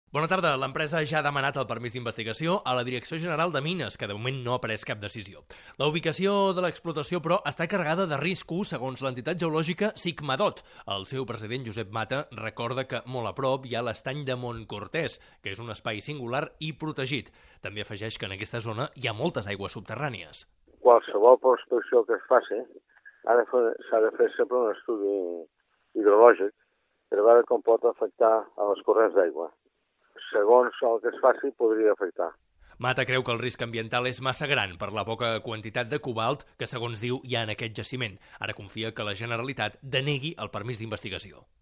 Bona tarda. L'empresa ja ha demanat el permís d'investigació a la Direcció General de Mines, que de moment no ha pres cap decisió. La ubicació de l'explotació, però, està carregada de riscos, segons l'entitat geològica Sigmadot. El seu president, Josep Mata, recorda que molt a prop hi ha l'estany de Montcortès, que és un espai singular i protegit. També afegeix que en aquesta zona hi ha moltes aigües subterrànies. Qualsevol prospecció que es faci s'ha de fer sempre un estudi hidrològic per veure com pot afectar a les corrents d'aigua. Segons el que es faci, podria afectar. Mata creu que el risc ambiental és massa gran per la poca quantitat de cobalt que, segons diu, hi ha en aquest jaciment. Ara confia que la Generalitat denegui el permís d'investigació.